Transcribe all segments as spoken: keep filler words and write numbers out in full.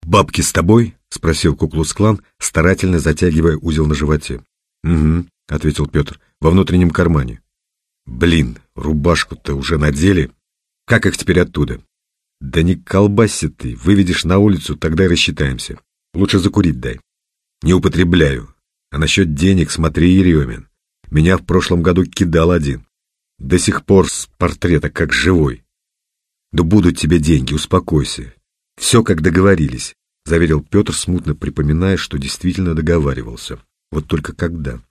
бабки с тобой?» — спросил Ку-клукс-клан, старательно затягивая узел на животе. «Угу», — ответил Петр, — «во внутреннем кармане». «Блин, рубашку-то уже надели. Как их теперь оттуда?» «Да не колбасься ты, выведешь на улицу, тогда и рассчитаемся. Лучше закурить дай». «Не употребляю. А насчет денег смотри, Еремин. Меня в прошлом году кидал один. До сих пор с портрета как живой». «Да будут тебе деньги, успокойся. Все как договорились», — заверил Петр, смутно припоминая, что действительно договаривался. Вот только когда?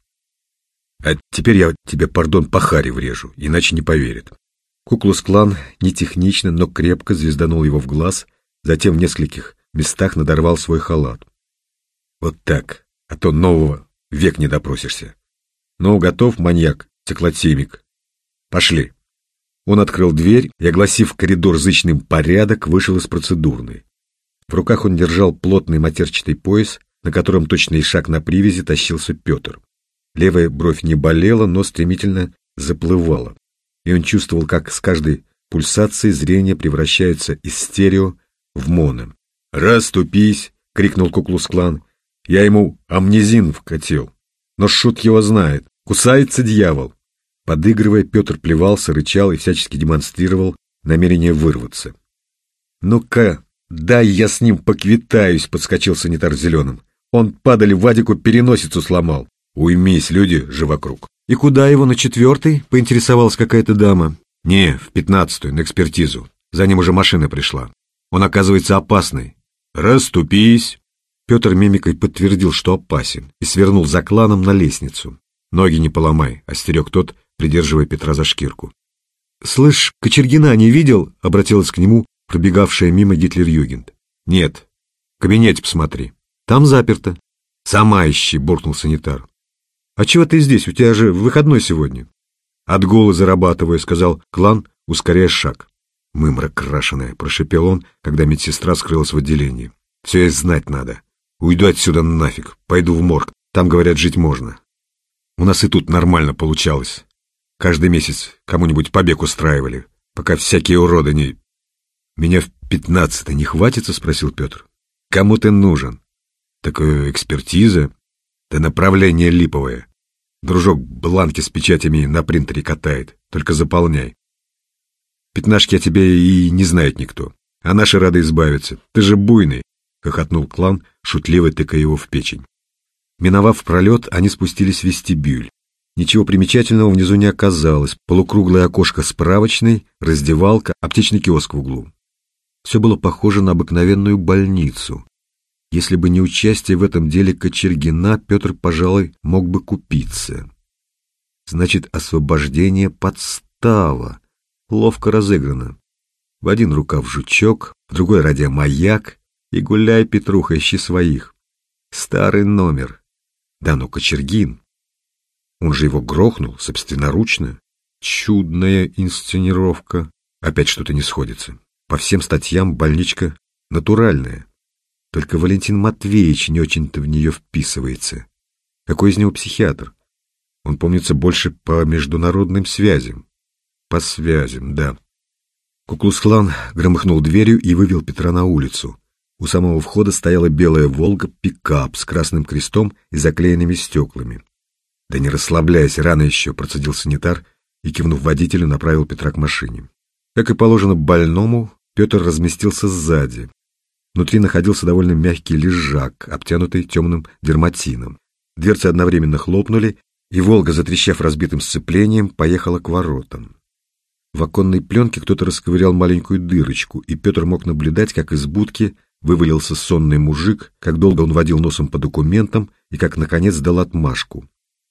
«А теперь я тебе, пардон, по харе врежу, иначе не поверит». Ку-клукс-клан нетехнично, но крепко звезданул его в глаз, затем в нескольких местах надорвал свой халат. «Вот так, а то нового век не допросишься. Ну, готов, маньяк, стеклотемик? Пошли». Он открыл дверь и, огласив коридор зычным порядок, вышел из процедурной. В руках он держал плотный матерчатый пояс, на котором точно и шаг на привязи тащился Петр. Левая бровь не болела, но стремительно заплывала, и он чувствовал, как с каждой пульсацией зрение превращается из стерео в моно. «Расступись!» — крикнул Ку-клукс-клан. «Я ему амнезин вкатил. Но шут его знает. Кусается дьявол!» Подыгрывая, Петр плевался, рычал и всячески демонстрировал намерение вырваться. «Ну-ка, дай я с ним поквитаюсь!» — подскочил санитар зеленым. «Он, падаль, Вадику переносицу сломал!» «Уймись, люди же вокруг!» «И куда его, на четвертый?» — поинтересовалась какая-то дама. «Не, в пятнадцатую, на экспертизу. За ним уже машина пришла. Он, оказывается, опасный». «Расступись!» Петр мимикой подтвердил, что опасен, и свернул за кланом на лестницу. «Ноги не поломай», — остерег тот, придерживая Петра за шкирку. «Слышь, Кочергина не видел?» — обратилась к нему пробегавшая мимо Гитлер-Югент. «Нет. В кабинете посмотри. Там заперто». «Сама ищи», — буркнул санитар. «А чего ты здесь? У тебя же выходной сегодня». «Отгулы зарабатываю», — сказал клан, ускоряя шаг. «Мымра крашеная», — прошепел он, когда медсестра скрылась в отделении. «Все и знать надо. Уйду отсюда нафиг. Пойду в морг. Там, говорят, жить можно. У нас и тут нормально получалось. Каждый месяц кому-нибудь побег устраивали, пока всякие уроды не...» «Меня в пятнадцатый не хватится?» — спросил Петр. «Кому ты нужен?» «Так э, экспертиза. Да направление липовое. Дружок бланки с печатями на принтере катает. Только заполняй. Пятнашки о тебе и не знает никто. А наши рады избавиться. Ты же буйный!» — хохотнул клан, шутливо тыкая его в печень. Миновав пролет, они спустились в вестибюль. Ничего примечательного внизу не оказалось. Полукруглое окошко справочной, раздевалка, аптечный киоск в углу. Все было похоже на обыкновенную больницу. Если бы не участие в этом деле Кочергина, Петр, пожалуй, мог бы купиться. Значит, освобождение — подстава. Ловко разыграно. В один рукав жучок, в другой радиомаяк, и гуляй, Петруха, ищи своих. Старый номер. Да ну, Кочергин. Он же его грохнул собственноручно. Чудная инсценировка. Опять что-то не сходится. По всем статьям больничка натуральная. Только Валентин Матвеевич не очень-то в нее вписывается. Какой из него психиатр? Он помнится больше по международным связям. По связям, да. Ку-клукс-клан громыхнул дверью и вывел Петра на улицу. У самого входа стояла белая «Волга», пикап с красным крестом и заклеенными стеклами. «Да не расслабляйся, рано еще», — процедил санитар и, кивнув водителю, направил Петра к машине. Как и положено больному, Петр разместился сзади. Внутри находился довольно мягкий лежак, обтянутый темным дерматином. Дверцы одновременно хлопнули, и «Волга», затрещав разбитым сцеплением, поехала к воротам. В оконной пленке кто-то расковырял маленькую дырочку, и Петр мог наблюдать, как из будки вывалился сонный мужик, как долго он водил носом по документам и как, наконец, дал отмашку.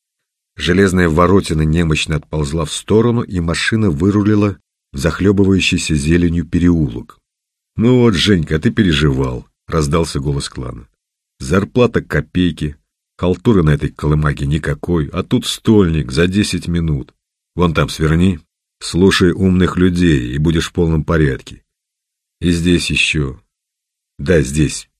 Железная воротина немощно отползла в сторону, и машина вырулила в захлебывающийся зеленью переулок. «Ну вот, Женька, а ты переживал», — раздался голос клана. «Зарплата копейки, халтуры на этой колымаге никакой, а тут стольник за десять минут. Вон там сверни, слушай умных людей, и будешь в полном порядке. И здесь еще. Да, здесь.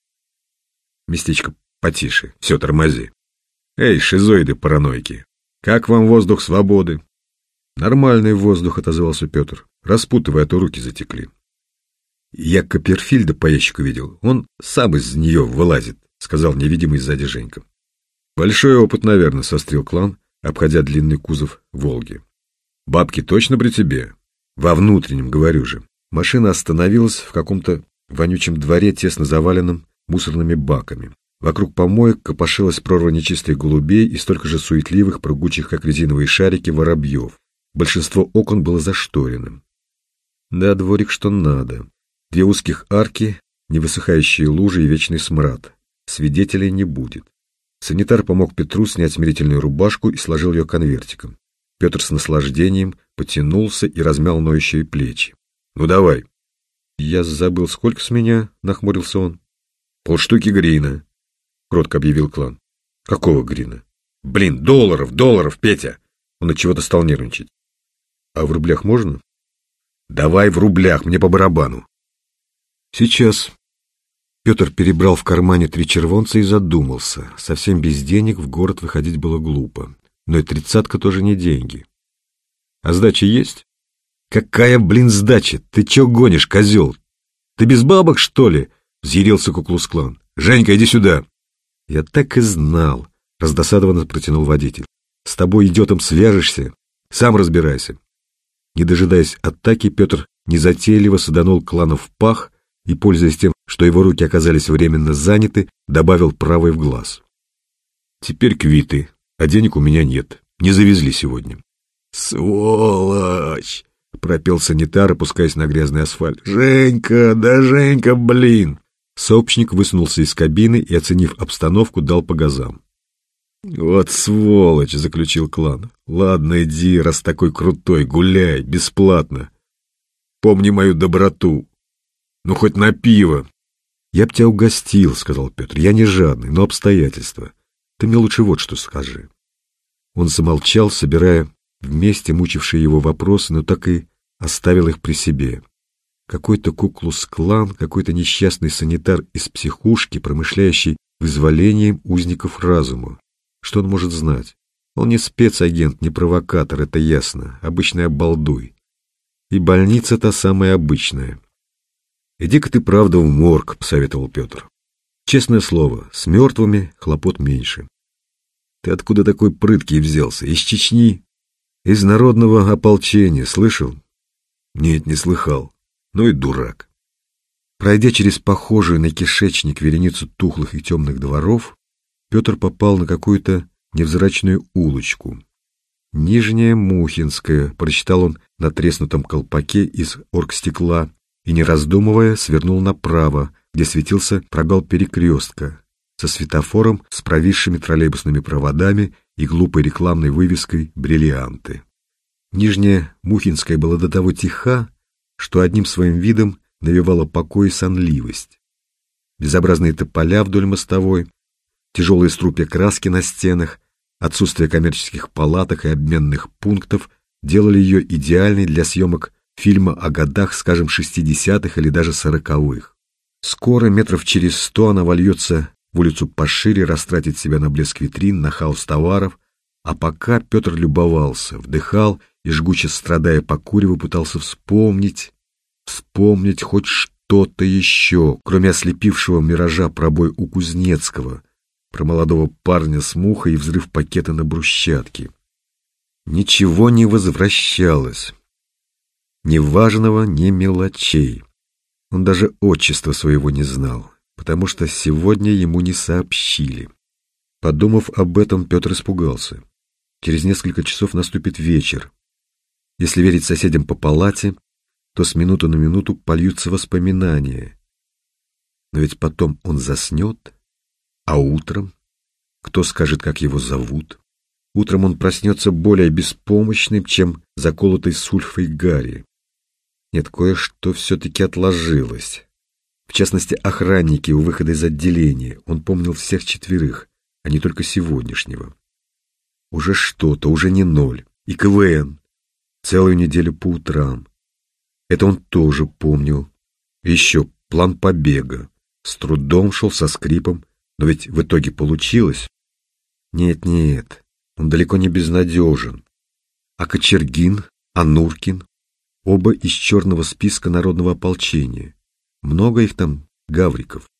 Местечко потише, все, тормози. Эй, шизоиды-параноики, как вам воздух свободы?» «Нормальный воздух», — отозвался Петр, распутывая, а то руки затекли. Я Копперфильда по ящику видел, он сам из нее вылазит, сказал невидимый сзади Женька. Большой опыт, наверное, сострил Клан, обходя длинный кузов «Волги». Бабки точно при тебе? Во внутреннем, говорю же. Машина остановилась в каком-то вонючем дворе, тесно заваленном мусорными баками. Вокруг помоек копошилась прорва нечистых голубей и столько же суетливых, прыгучих, как резиновые шарики, воробьев. Большинство окон было зашторенным. Да, дворик что надо. Две узких арки, невысыхающие лужи и вечный смрад. Свидетелей не будет. Санитар помог Петру снять смирительную рубашку и сложил ее конвертиком. Петр с наслаждением потянулся и размял ноющие плечи. «Ну давай». «Я забыл, сколько с меня?» — нахмурился он. «Полштуки грина», — кротко объявил Клан. «Какого грина?» «Блин, долларов, долларов, Петя!» Он от чего-то стал нервничать. «А в рублях можно?» «Давай в рублях, мне по барабану». «Сейчас». Петр перебрал в кармане три червонца и задумался. Совсем без денег в город выходить было глупо. Но и тридцатка тоже не деньги. «А сдача есть?» «Какая, блин, сдача? Ты чё гонишь, козел? Ты без бабок, что ли?» — взъярился Куклус-клан. «Женька, иди сюда!» «Я так и знал!» — раздосадованно протянул водитель. «С тобой, идиотом, свяжешься? Сам разбирайся!» Не дожидаясь атаки, Петр незатейливо саданул Клана в пах и, пользуясь тем, что его руки оказались временно заняты, добавил правый в глаз. «Теперь квиты, а денег у меня нет. Не завезли сегодня». «Сволочь!» — пропел санитар, опускаясь на грязный асфальт. «Женька, да Женька, блин!» Сообщник высунулся из кабины и, оценив обстановку, дал по газам. «Вот сволочь!» — заключил Клан. «Ладно, иди, раз такой крутой, гуляй, бесплатно. Помни мою доброту. Ну, хоть на пиво». «Я б тебя угостил», — сказал Петр. «Я не жадный, но обстоятельства. Ты мне лучше вот что скажи». Он замолчал, собирая вместе мучившие его вопросы, но так и оставил их при себе. Какой-то Куклус-клан, какой-то несчастный санитар из психушки, промышляющий вызволением узников разума. Что он может знать? Он не спецагент, не провокатор, это ясно, обычный обалдуй. И больница та самая обычная. «Иди-ка ты, правда, в морг», — посоветовал Петр. «Честное слово, с мертвыми хлопот меньше». «Ты откуда такой прыткий взялся? Из Чечни?» «Из народного ополчения, слышал?» «Нет, не слыхал. Ну и дурак». Пройдя через похожую на кишечник вереницу тухлых и темных дворов, Петр попал на какую-то невзрачную улочку. «Нижняя Мухинская», — прочитал он на треснутом колпаке из оргстекла и, не раздумывая, свернул направо, где светился прогал перекрестка со светофором с провисшими троллейбусными проводами и глупой рекламной вывеской «Бриллианты». Нижняя Мухинская была до того тиха, что одним своим видом навевала покой и сонливость. Безобразные тополя вдоль мостовой, тяжелые струпья краски на стенах, отсутствие коммерческих палаток и обменных пунктов делали ее идеальной для съемок фильма о годах, скажем, шестидесятых или даже сороковых. Скоро, метров через сто, она вольется в улицу пошире, растратит себя на блеск витрин, на хаос товаров, а пока Петр любовался, вдыхал и, жгуче страдая по куреву, пытался вспомнить, вспомнить хоть что-то еще, кроме ослепившего миража пробой у Кузнецкого, про молодого парня с мухой и взрыв пакета на брусчатке. Ничего не возвращалось. Ни важного, ни мелочей. Он даже отчества своего не знал, потому что сегодня ему не сообщили. Подумав об этом, Петр испугался. Через несколько часов наступит вечер. Если верить соседям по палате, то с минуты на минуту польются воспоминания. Но ведь потом он заснет, а утром? Кто скажет, как его зовут? Утром он проснется более беспомощным, чем заколотый сульфой Гарри. Нет, кое-что все-таки отложилось. В частности, охранники у выхода из отделения. Он помнил всех четверых, а не только сегодняшнего. Уже что-то, уже не ноль. И КВН. Целую неделю по утрам. Это он тоже помнил. И еще план побега. С трудом шел, со скрипом, но ведь в итоге получилось. Нет-нет, он далеко не безнадежен. А Кочергин, а Нуркин? Оба из черного списка народного ополчения. Много их там, гавриков?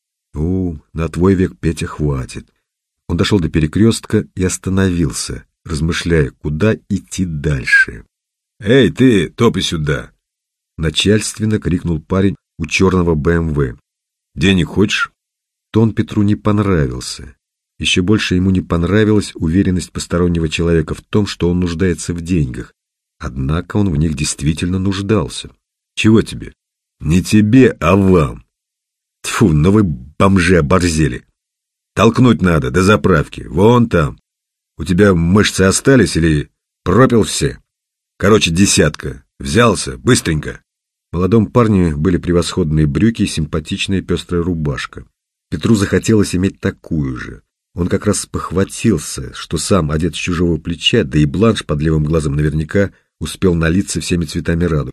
У, на твой век, Петя, хватит. Он дошел до перекрестка и остановился, размышляя, куда идти дальше. «Эй, ты, топай сюда!» Начальственно крикнул парень у черного бэ эм вэ. «Денег хочешь?» Тон Петру не понравился. Еще больше ему не понравилась уверенность постороннего человека в том, что он нуждается в деньгах. Однако он в них действительно нуждался. «Чего тебе?» «Не тебе, а вам!» «Тьфу, ну вы бомжи оборзели! Толкнуть надо до заправки, вон там! У тебя мышцы остались или пропил все? Короче, десятка. Взялся, быстренько!» В молодом парне были превосходные брюки и симпатичная пестрая рубашка. Петру захотелось иметь такую же. Он как раз похватился, что сам одет с чужого плеча, да и бланш под левым глазом наверняка успел налиться всеми цветами радуги.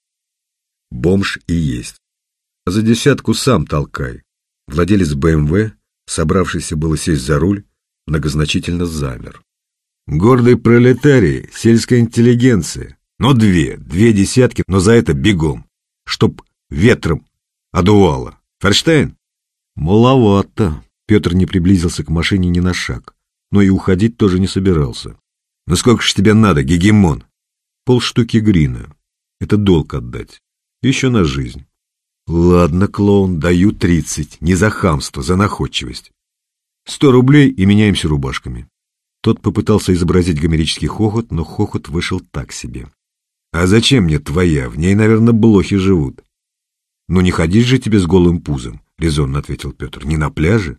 Бомж и есть. А за десятку сам толкай. Владелец бэ эм вэ, собравшийся было сесть за руль, многозначительно замер. «Гордый пролетарий, сельская интеллигенция. Но две, две десятки, но за это бегом. Чтоб ветром одувало. Ферштейн?» «Маловато». Петр не приблизился к машине ни на шаг, но и уходить тоже не собирался. «Ну сколько ж тебе надо, гегемон?» «Полштуки грина. Это долг отдать. Еще на жизнь». «Ладно, клоун, даю тридцать. Не за хамство, за находчивость. Сто рублей и меняемся рубашками». Тот попытался изобразить гомерический хохот, но хохот вышел так себе. «А зачем мне твоя? В ней, наверное, блохи живут». «Ну не ходить же тебе с голым пузом», — резонно ответил Петр. «Не на пляже?»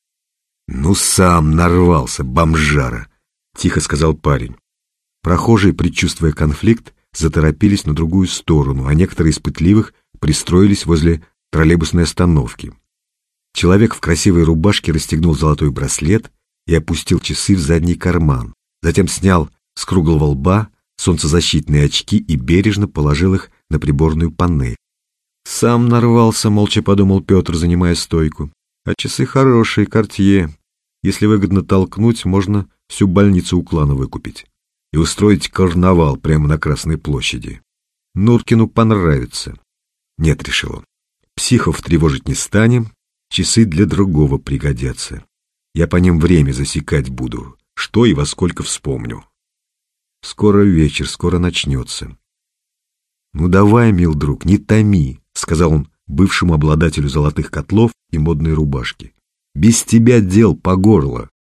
«Ну сам нарвался, бомжара», — тихо сказал парень. Прохожие, предчувствуя конфликт, заторопились на другую сторону, а некоторые из пытливых пристроились возле троллейбусной остановки. Человек в красивой рубашке расстегнул золотой браслет и опустил часы в задний карман, затем снял с круглого лба солнцезащитные очки и бережно положил их на приборную панель. «Сам нарвался», — молча подумал Петр, занимая стойку. «А часы хорошие, Картье. Если выгодно толкнуть, можно всю больницу у клана выкупить и устроить карнавал прямо на Красной площади. Нуркину понравится». «Нет», — решил он, — «психов тревожить не станем, часы для другого пригодятся. Я по ним время засекать буду, что и во сколько вспомню. Скоро вечер, скоро начнется». «Ну давай, мил друг, не томи», — сказал он бывшему обладателю золотых котлов и модной рубашки. «Без тебя дел по горло».